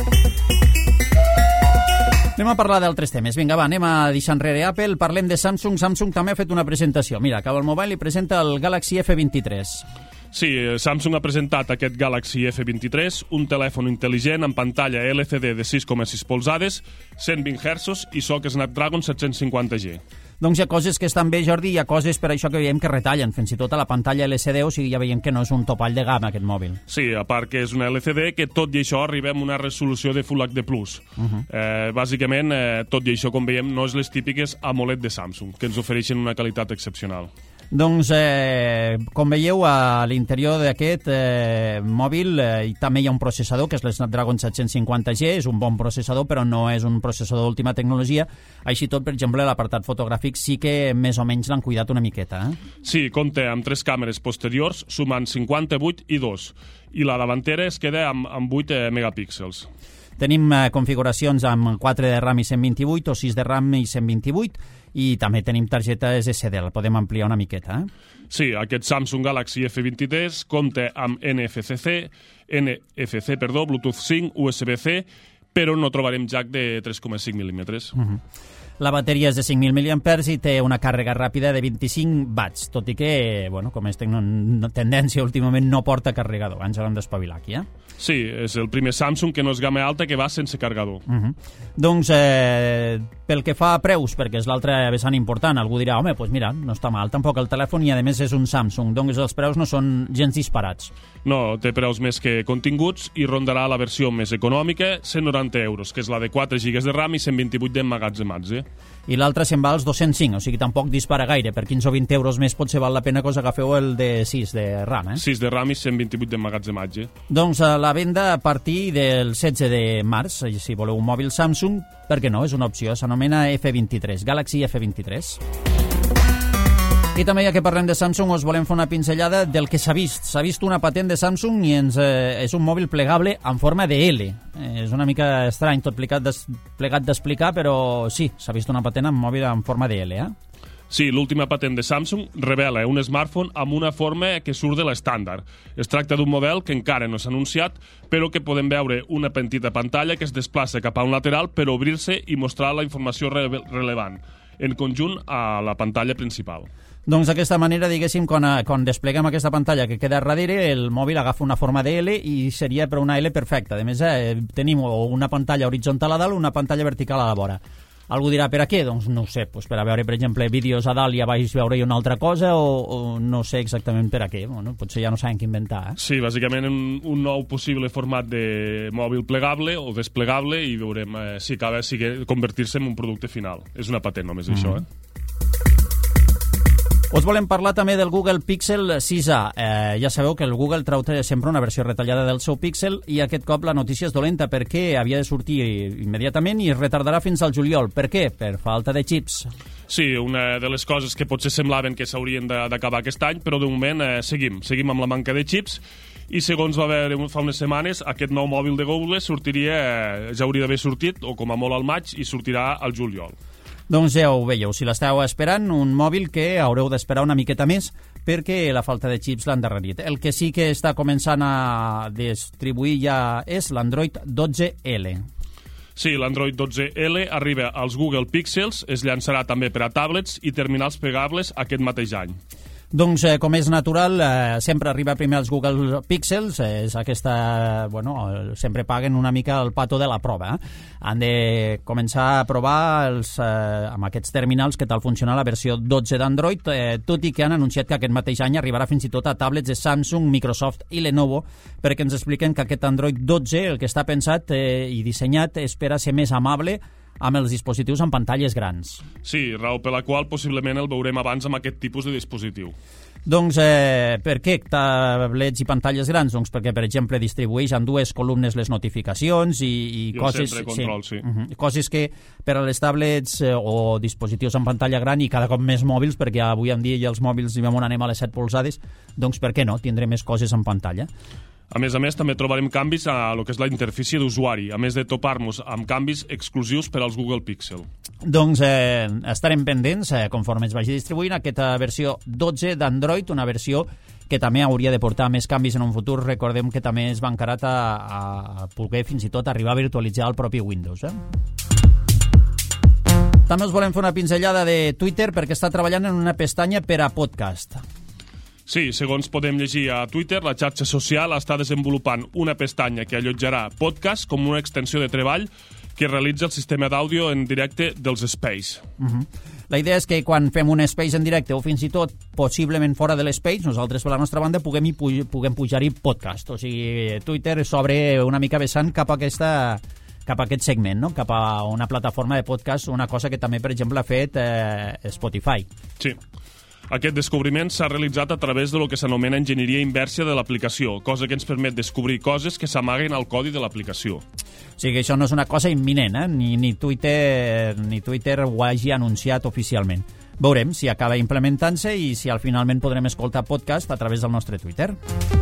Speaker 2: Anem a parlar d'altres temes. Vinga, va, anem a deixar enrere Apple, parlem de Samsung. Samsung també ha fet una presentació. Mira, acaba el mobile i presenta el Galaxy F23.
Speaker 3: Sí, Samsung ha presentat aquest Galaxy F23, un telèfon intel·ligent amb pantalla LCD de 6,6 polzades, 120 Hz i SoC Snapdragon 750G.
Speaker 2: Doncs hi ha coses que estan bé, Jordi, i hi ha coses per això que veiem que retallen, fins i tot a la pantalla LCD, o sigui, ja veiem que no és un topall de gamma aquest mòbil.
Speaker 3: Sí, a part que és una LCD, que tot i això arriba amb una resolució de Full HD+. Bàsicament, tot i això, com veiem, no és les típiques AMOLED de Samsung, que ens ofereixen una qualitat excepcional.
Speaker 2: Doncs, com veieu, a l'interior d'aquest mòbil també hi ha un processador, que és el Snapdragon 750G, és un bon processador, però no és un processador d'última tecnologia. Així tot, per exemple, l'apartat fotogràfic sí que més o menys l'han cuidat una miqueta.
Speaker 3: Sí, compta amb 3 càmeres posteriors, sumant 58 i 2, i la davantera es queda amb 8 megapíxels.
Speaker 2: Tenim configuracions amb 4 de RAM i 128 o 6 de RAM i 128, i també tenim targetes SD, la podem ampliar una miqueta.
Speaker 3: Sí, aquest Samsung Galaxy F23 compta amb NFC, Bluetooth 5, USB-C, però no trobarem jack de 3,5 mil·límetres.
Speaker 2: La bateria és de 5.000 mAh i té una càrrega ràpida de 25 watts, tot i que, com és tendència últimament, no porta carregador. Ens l'hem d'espavilar aquí,
Speaker 3: Sí, és el primer Samsung que no és gamma alta que va sense carregador.
Speaker 2: Doncs, pel que fa a preus, perquè és l'altre vessant important, algú dirà, home, doncs mira, no està mal tampoc el telèfon i a més és un Samsung, doncs els preus no són gens disparats.
Speaker 3: No, té preus més que continguts i rondarà la versió més econòmica, 190 euros, que és la de 4 GB de RAM i 128 d'emmagatzemats,
Speaker 2: I l'altre se'n va als 205, o sigui, tampoc dispara gaire. Per 15 o 20 euros més potser val la pena que us agafeu el de 6 de RAM,
Speaker 3: 6 de RAM i 128 d'emmagatzematge.
Speaker 2: Doncs la venda a partir del 16 de març, si voleu un mòbil Samsung, per què no? És una opció, s'anomena F23, Galaxy F23. I també, ja que parlem de Samsung, us volem fer una pinzellada del que s'ha vist. S'ha vist una patent de Samsung i és un mòbil plegable en forma de L. És una mica estrany tot plegat d'explicar, però sí, s'ha vist una patent amb mòbil en forma de L,
Speaker 3: Sí, l'última patent de Samsung revela un smartphone amb una forma que surt de l'estàndard. Es tracta d'un model que encara no s'ha anunciat, però que podem veure una petita pantalla que es desplaça cap a un lateral per obrir-se i mostrar la informació rellevant, en conjunt a la pantalla principal.
Speaker 2: Doncs d'aquesta manera, diguéssim, quan despleguem aquesta pantalla que queda darrere, el mòbil agafa una forma de L i seria per una L perfecta. A més, tenim una pantalla horitzontal a dalt o una pantalla vertical a la vora. Algú dirà, per a què? Doncs no ho sé, per a veure, per exemple, vídeos a dalt i a baix veure una altra cosa o no sé exactament per a què. Bueno, potser ja no saben què inventar.
Speaker 3: Sí, bàsicament un nou possible format de mòbil plegable o desplegable i veurem si acaba convertir-se en un producte final. És una patent només, això,
Speaker 2: Us volem parlar també del Google Pixel 6a. Ja sabeu que el Google trau sempre una versió retallada del seu Pixel i aquest cop la notícia és dolenta perquè havia de sortir immediatament i es retardarà fins al juliol. Per què? Per falta de xips.
Speaker 3: Sí, una de les coses que potser semblaven que s'haurien d'acabar aquest any, però de moment seguim amb la manca de xips i segons va haver fa unes setmanes, aquest nou mòbil de Google ja hauria d'haver sortit, o com a molt al maig, i sortirà al juliol.
Speaker 2: Doncs ja ho veieu, si l'esteu esperant, un mòbil que haureu d'esperar una miqueta més perquè la falta de xips l'ha endarrerit. El que sí que està començant a distribuir ja és l'Android 12L.
Speaker 3: Sí, l'Android 12L arriba als Google Pixels, es llançarà també per a tablets i terminals plegables aquest mateix any.
Speaker 2: Doncs, com és natural, sempre arriba primer als Google Pixels, és aquesta, sempre paguen una mica el pato de la prova. Han de començar a provar amb aquests terminals que tal funciona la versió 12 d'Android, tot i que han anunciat que aquest mateix any arribarà fins i tot a tablets de Samsung, Microsoft i Lenovo, perquè ens expliquen que aquest Android 12, el que està pensat i dissenyat, és per a ser més amable amb els dispositius amb pantalles grans.
Speaker 3: Sí, raó per la qual possiblement el veurem abans amb aquest tipus de dispositiu.
Speaker 2: Doncs per què tablets i pantalles grans? Doncs perquè, per exemple, distribueix en dues columnes les notificacions i coses...
Speaker 3: el centre de control, sí.
Speaker 2: Coses que per a les tablets o dispositius amb pantalla gran i cada cop més mòbils, perquè avui en dia ja els mòbils hi anem a les 7 polzades, doncs per què no? Tindrem més coses en pantalla.
Speaker 3: A més, també trobarem canvis a lo que és la interfície d'usuari, a més de topar-nos amb canvis exclusius per als Google Pixel.
Speaker 2: Doncs estarem pendents, conforme es vagi distribuint, aquesta versió 12 d'Android, una versió que també hauria de portar més canvis en un futur. Recordem que també es va encarat a poder fins i tot arribar a virtualitzar el propi Windows. També us volem fer una pinzellada de Twitter perquè està treballant en una pestanya per a podcast.
Speaker 3: Sí, segons podem llegir a Twitter, la xarxa social està desenvolupant una pestanya que allotjarà podcast com una extensió de treball que realitza el sistema d'àudio en directe dels Space.
Speaker 2: La idea és que quan fem un Space en directe o fins i tot possiblement fora de l'Space, nosaltres per la nostra banda puguem pujar-hi podcast. O sigui, Twitter s'obre una mica vessant cap a aquest segment, no? Cap a una plataforma de podcast, una cosa que també, per exemple, ha fet Spotify.
Speaker 3: Sí. Aquest descobriment s'ha realitzat a través de lo que s'anomena enginyeria inversa de l'aplicació, cosa que ens permet descobrir coses que s'amaguen al codi de l'aplicació.
Speaker 2: O sigui que això no és una cosa imminent, ni Twitter ho hagi anunciat oficialment. Veurem si acaba implementant-se i si finalment podrem escoltar podcast a través del nostre Twitter.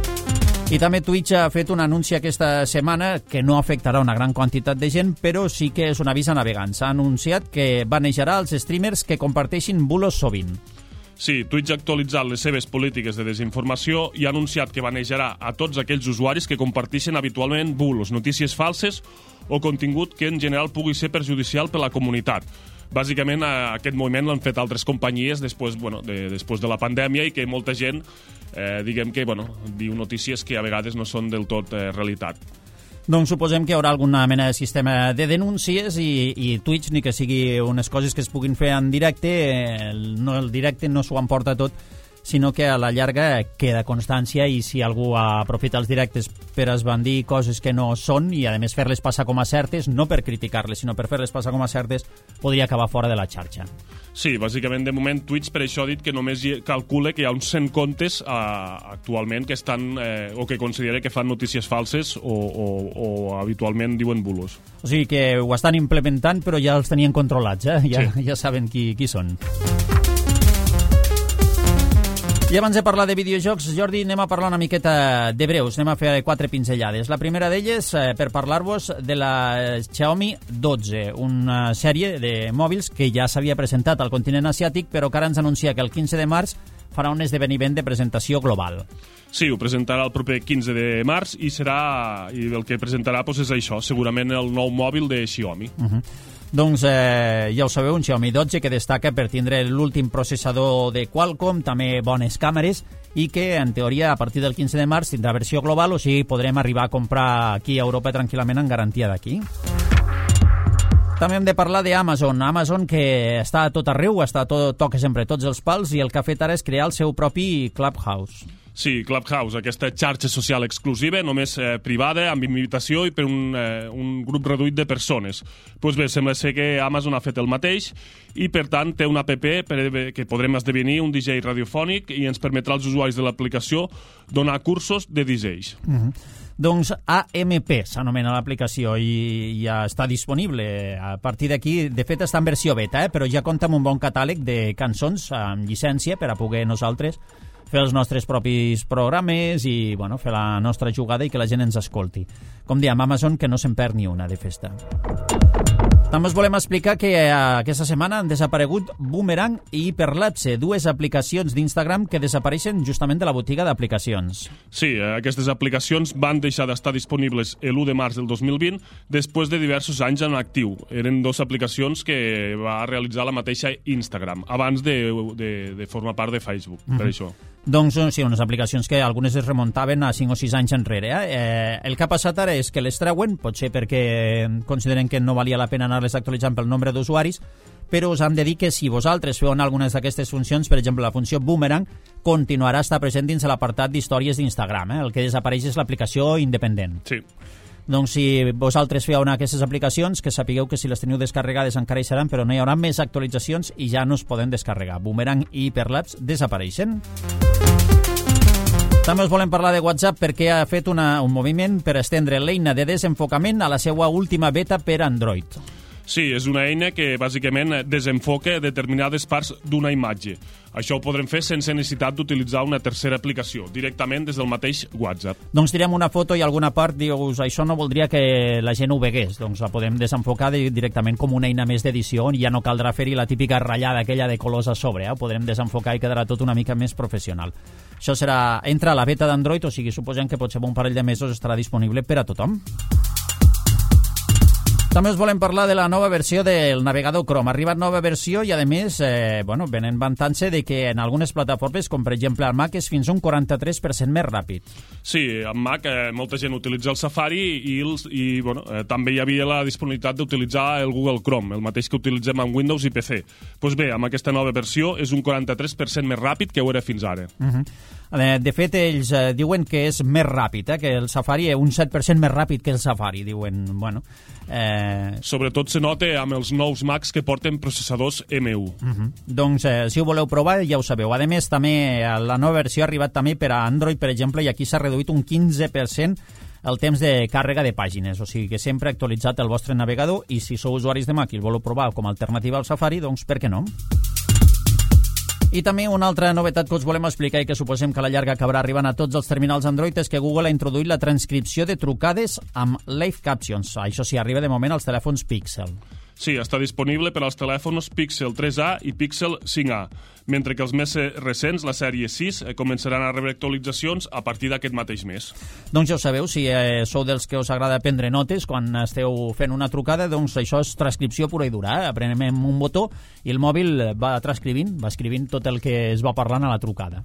Speaker 2: I també Twitch ha fet un anunci aquesta setmana que no afectarà una gran quantitat de gent, però sí que és un avís a navegants. Ha anunciat que banejarà els streamers que comparteixin bulos sovint.
Speaker 3: Sí, Twitch ha actualitzat les seves polítiques de desinformació i ha anunciat que banejarà a tots aquells usuaris que comparteixen habitualment bulos, notícies falses o contingut que en general pugui ser perjudicial per la comunitat. Bàsicament, aquest moviment l'han fet altres companyies després de la pandèmia i que molta gent, diguem que, diu notícies que a vegades no són del tot realitat.
Speaker 2: Doncs suposem que hi haurà alguna mena de sistema de denúncies i Twitch, ni que sigui unes coses que es puguin fer en directe, el directe no s'ho emporta tot, sinó que a la llarga queda constància i si algú aprofita els directes per esbandir coses que no són i a més fer-les passar com a certes, no per criticar-les, sinó per fer-les passar com a certes, podria acabar fora de la xarxa.
Speaker 3: Sí, bàsicament de moment Twitch per això ha dit que només calcula que hi ha uns 100 comptes actualment que estan o que considera que fan notícies falses o habitualment diuen bulos.
Speaker 2: O sigui que ho estan implementant però ja els tenien controlats, ja saben qui són. I abans de parlar de videojocs, Jordi, anem a parlar una miqueta de breus, anem a fer 4 pinzellades. La primera d'elles, per parlar-vos de la Xiaomi 12, una sèrie de mòbils que ja s'havia presentat al continent asiàtic, però que ara ens anuncia que el 15 de març farà un esdeveniment de presentació global.
Speaker 3: Sí, ho presentarà el proper 15 de març i el que presentarà és això, segurament el nou mòbil de Xiaomi.
Speaker 2: Doncs ja ho sabeu, un Xiaomi 12 que destaca per tindre l'últim processador de Qualcomm, també bones càmeres, i que en teoria a partir del 15 de març tindrà versió global, o sigui podrem arribar a comprar aquí a Europa tranquil·lament en garantia d'aquí. També hem de parlar d'Amazon. Amazon que està a tot arreu, toca sempre tots els pals, i el que ha fet ara és crear el seu propi Clubhouse.
Speaker 3: Sí, Clubhouse, aquesta xarxa social exclusiva, només privada, amb invitació i per un grup reduït de persones. Doncs bé, sembla ser que Amazon ha fet el mateix i, per tant, té una app que podrem esdevenir un DJ radiofònic i ens permetrà als usuaris de l'aplicació donar cursos de DJs.
Speaker 2: Doncs AMP s'anomena l'aplicació i ja està disponible. A partir d'aquí, de fet, està en versió beta, però ja compta amb un bon catàleg de cançons amb llicència per a poder nosaltres fer els nostres propis programes i fer la nostra jugada i que la gent ens escolti. Com diem, Amazon que no se'n perd ni una de festa. També us volem explicar que aquesta setmana han desaparegut Boomerang i Hyperlapse, dues aplicacions d'Instagram que desapareixen justament de la botiga d'aplicacions.
Speaker 3: Sí, aquestes aplicacions van deixar d'estar disponibles l'1 de març del 2020 després de diversos anys en actiu. Eren dues aplicacions que va realitzar la mateixa Instagram, abans de formar part de Facebook, per això.
Speaker 2: Doncs sí, unes aplicacions que algunes es remuntaven a 5 o 6 anys enrere. El que ha passat ara és que les treuen, potser perquè consideren que no valia la pena anar-les actualitzant pel nombre d'usuaris, però us hem de dir que si vosaltres feu algunes d'aquestes funcions, per exemple la funció Boomerang, continuarà a estar present dins l'apartat d'històries d'Instagram. El que desapareix és l'aplicació independent.
Speaker 3: Sí.
Speaker 2: Doncs si vosaltres feu una d'aquestes aplicacions, que sapigueu que si les teniu descarregades encara hi seran, però no hi haurà més actualitzacions i ja no es poden descarregar. Boomerang i Hyperlapse desapareixen. També us volem parlar de WhatsApp perquè ha fet un moviment per estendre l'eina de desenfocament a la seva última beta per Android.
Speaker 3: Sí, és una eina que bàsicament desenfoca determinades parts d'una imatge. Això ho podrem fer sense necessitat d'utilitzar una tercera aplicació, directament des del mateix WhatsApp.
Speaker 2: Doncs tirem una foto i alguna part dius això no voldria que la gent ho vegués. Doncs la podem desenfocar directament com una eina més d'edició i ja no caldrà fer-hi la típica ratllada aquella de colors a sobre. Ho podrem desenfocar i quedarà tot una mica més professional. Això entra a la beta d'Android, o sigui, suposem que potser un parell de mesos estarà disponible per a tothom. També us volem parlar de la nova versió del navegador Chrome. Ha arribat nova versió i, a més, venen vantant-se de que en algunes plataformes, com per exemple el Mac, és fins a un 43% més ràpid.
Speaker 3: Sí, en Mac molta gent utilitza el Safari i també hi havia la disponibilitat d'utilitzar el Google Chrome, el mateix que utilitzem en Windows i PC. Doncs bé, amb aquesta nova versió és un 43% més ràpid que ho era fins ara.
Speaker 2: De fet, ells diuen que és més ràpid, que el Safari és un 7% més ràpid que el Safari, diuen,
Speaker 3: Sobretot se nota amb els nous Macs que porten processadors M1.
Speaker 2: Doncs, si ho voleu provar, ja ho sabeu. A més, també la nova versió ha arribat també per a Android, per exemple, i aquí s'ha reduït un 15% el temps de càrrega de pàgines, o sigui que sempre actualitzat el vostre navegador, i si sou usuaris de Mac i el voleu provar com a alternativa al Safari, doncs per què no? I també una altra novetat que us volem explicar i que suposem que a la llarga acabarà arribant a tots els terminals Android és que Google ha introduït la transcripció de trucades amb Live Captions. Això sí, arriba de moment als telèfons Pixel.
Speaker 3: Sí, està disponible per als telèfons Pixel 3a i Pixel 5a, mentre que els més recents, la sèrie 6, començaran a rebre actualitzacions a partir d'aquest mateix mes.
Speaker 2: Doncs ja ho sabeu, si sou dels que us agrada prendre notes quan esteu fent una trucada, doncs això és transcripció pura i dura. Aprenem un botó i el mòbil va escrivint tot el que es va parlant a la trucada.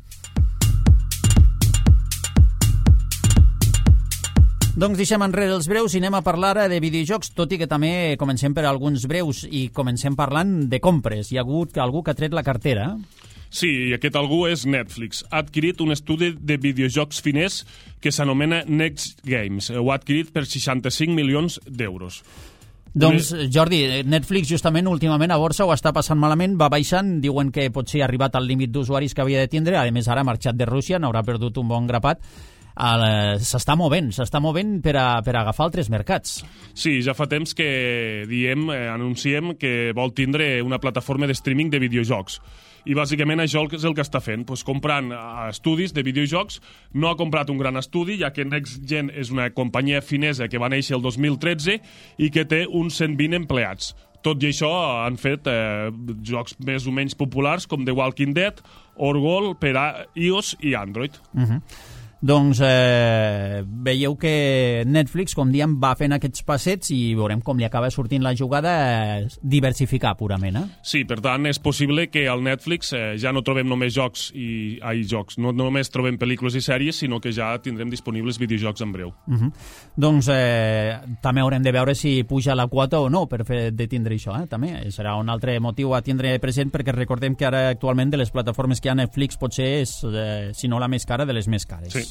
Speaker 2: Doncs deixem enrere els breus i anem a parlar de videojocs, tot i que també comencem per alguns breus i comencem parlant de compres. Hi ha hagut algú que ha tret la cartera.
Speaker 3: Sí, i aquest algú és Netflix. Ha adquirit un estudi de videojocs finès que s'anomena Next Games. Ho ha adquirit per 65 milions d'euros.
Speaker 2: Doncs, Jordi, Netflix justament últimament a borsa ho està passant malament, va baixant, diuen que potser ha arribat al límit d'usuaris que havia de tindre, a més ara ha marxat de Rússia, n'haurà perdut un bon grapat. S'està movent per a agafar altres mercats.
Speaker 3: Sí, ja fa temps que anunciem que vol tindre una plataforma de streaming de videojocs. I bàsicament això és el que està fent, comprant estudis de videojocs. No ha comprat un gran estudi, ja que Next Gen és una companyia finesa que va néixer el 2013 i que té uns 120 empleats. Tot i això han fet jocs més o menys populars com The Walking Dead, Orgol per a iOS i Android.
Speaker 2: Doncs veieu que Netflix, com diem, va fent aquests passets i veurem com li acaba sortint la jugada, diversificar purament.
Speaker 3: Sí, per tant, és possible que al Netflix ja no trobem només jocs no només trobem pel·lícules i sèries, sinó que ja tindrem disponibles videojocs en breu.
Speaker 2: Doncs també haurem de veure si puja la quota o no per fer de tindre això. També serà un altre motiu a tindre present, perquè recordem que ara actualment de les plataformes que hi ha, Netflix potser és, si no la més cara, de les més cares.
Speaker 3: Sí.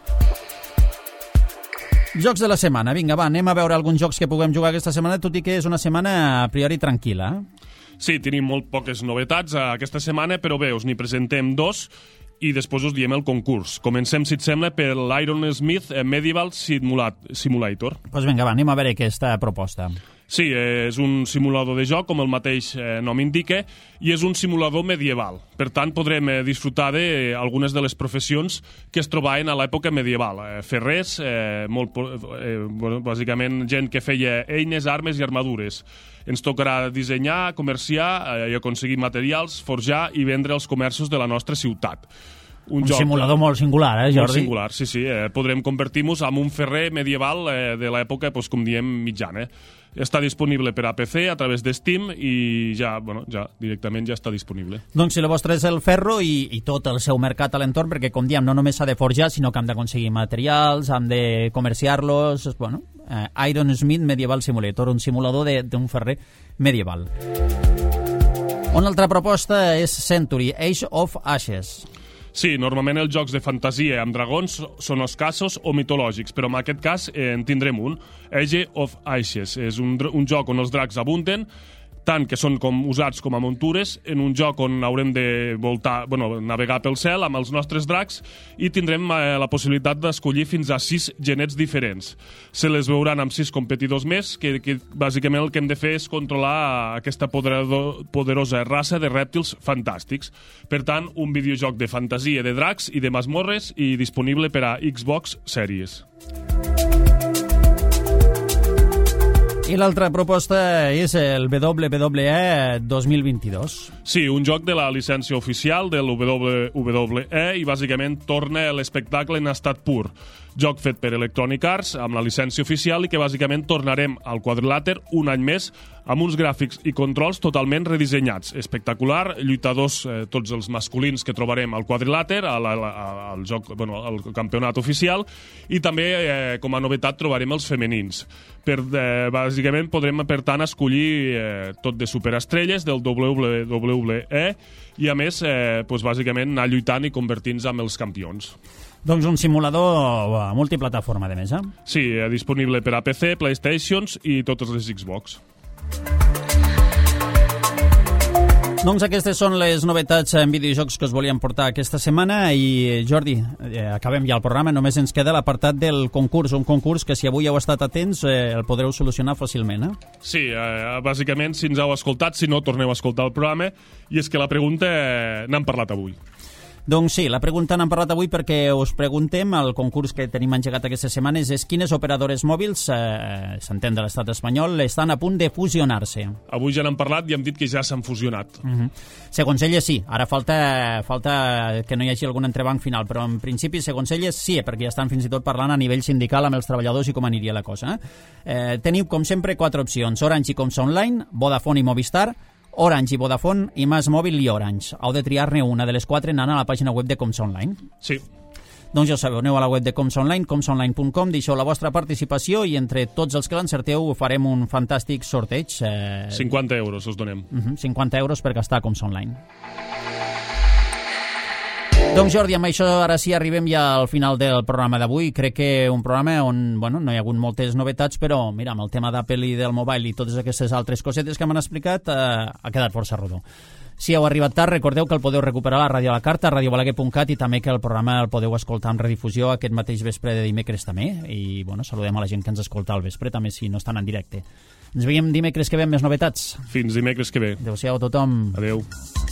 Speaker 2: Jocs de la setmana. Vinga, va, anem a veure alguns jocs que puguem jugar aquesta setmana, tot i que és una setmana a priori tranquil·la.
Speaker 3: Sí, tenim molt poques novetats aquesta setmana, però bé, us n'hi presentem dos i després us diem el concurs. Comencem, si et sembla, per l'Iron Smith Medieval Simulator.
Speaker 2: Doncs vinga, va, anem a veure aquesta proposta.
Speaker 3: Sí, és un simulador de joc, com el mateix nom indica, i és un simulador medieval. Per tant, podrem disfrutar d'algunes de les professions que es trobaven a l'època medieval. Ferrers, bàsicament gent que feia eines, armes i armadures. Ens tocarà dissenyar, comerciar i aconseguir materials, forjar i vendre als comerços de la nostra ciutat.
Speaker 2: Un simulador molt singular, Jordi?
Speaker 3: Molt singular, sí. Podrem convertir-nos en un ferrer medieval de l'època, com diem, mitjana. Està disponible per a PC a través de Steam i directament ja està disponible.
Speaker 2: Doncs si la vostra és el ferro i tot el seu mercat a l'entorn, perquè com diem, no només s'ha de forjar, sinó que hem d'aconseguir materials, hem de comerciar-los... Iron Smith Medieval Simulator, un simulador d'un ferrer medieval. Una altra proposta és Century, Age of Ashes.
Speaker 3: Sí, normalment els jocs de fantasia amb dragons són escassos o mitològics, però en aquest cas en tindrem un, Age of Ashes. És un joc on els dracs abunden, tant que són usats com a muntures, en un joc on haurem de navegar pel cel amb els nostres dracs i tindrem la possibilitat d'escollir fins a 6 genets diferents. Se les veuran amb 6 competidors més, que bàsicament el que hem de fer és controlar aquesta poderosa raça de rèptils fantàstics. Per tant, un videojoc de fantasia de dracs i de masmorres i disponible per a Xbox Series.
Speaker 2: I l'altra proposta és el WWE 2022.
Speaker 3: Sí, un joc de la llicència oficial del WWE i bàsicament torna l'espectacle en estat pur. Joc fet per Electronic Arts amb la llicència oficial i que bàsicament tornarem al quadrilàter un any més amb uns gràfics i controls totalment redissenyats. Espectacular, lluitadors tots els masculins que trobarem al quadrilàter, al campionat oficial, i també com a novetat trobarem els femenins. Bàsicament podrem per tant escollir tot de superestrelles del WWE i a més bàsicament anar lluitant i convertint-nos en els campions.
Speaker 2: Doncs un simulador multiplataforma, de més,
Speaker 3: Sí, disponible per a PC, PlayStations i totes les Xbox.
Speaker 2: Doncs aquestes són les novetats en videojocs que us volíem portar aquesta setmana i, Jordi, acabem ja el programa, només ens queda l'apartat del concurs, un concurs que si avui heu estat atents el podreu solucionar fàcilment.
Speaker 3: Sí, bàsicament si ens heu escoltat, si no torneu a escoltar el programa, i és que la pregunta n'hem parlat avui.
Speaker 2: Doncs sí, la pregunta n'hem parlat avui perquè us preguntem, el concurs que tenim engegat aquestes setmanes és quines operadores mòbils, s'entén de l'estat espanyol, estan a punt de fusionar-se.
Speaker 3: Avui ja n'hem parlat i hem dit que ja s'han fusionat.
Speaker 2: Segons elles sí, ara falta que no hi hagi algun entrebanc final, però en principi segons elles sí, perquè ja estan fins i tot parlant a nivell sindical amb els treballadors i com aniria la cosa. Teniu com sempre 4 opcions, Orange i Comsa Online, Vodafone i Movistar, Orange i Vodafone i Mas Mòbil i Orange. Heu de triar-ne una de les 4 anant a la pàgina web de Comsa Online.
Speaker 3: Sí.
Speaker 2: Doncs ja ho sabeu, aneu a la web de Comsa Online, comsaonline.com, deixeu la vostra participació i entre tots els que l'encerteu farem un fantàstic sorteig.
Speaker 3: 50 euros us donem.
Speaker 2: 50 euros per gastar a Comsa Online. Doncs Jordi, amb això ara sí arribem ja al final del programa d'avui. Crec que un programa on no hi ha hagut moltes novetats, però mira, amb el tema d'Apple i del mobile i totes aquestes altres cosetes que m'han explicat ha quedat força rodó. Si heu arribat tard, recordeu que el podeu recuperar a la ràdio a la carta, a radiobalaguer.cat, i també que el programa el podeu escoltar en redifusió aquest mateix vespre de dimecres també. I saludem a la gent que ens escolta al vespre també si no estan en directe. Ens veiem dimecres que ve amb més novetats.
Speaker 3: Fins dimecres que ve.
Speaker 2: Adéu-siau a tothom.
Speaker 3: Adéu.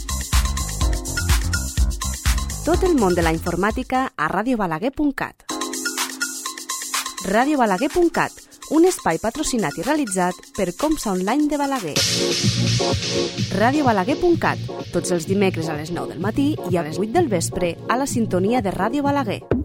Speaker 1: Tot el món de la informàtica a radiobalaguer.cat. Radiobalaguer.cat, un espai patrocinat i realitzat per Comsa Online de Balaguer. Radiobalaguer.cat, tots els dimecres a les 9 del matí i a les 8 del vespre a la sintonia de Ràdio Balaguer.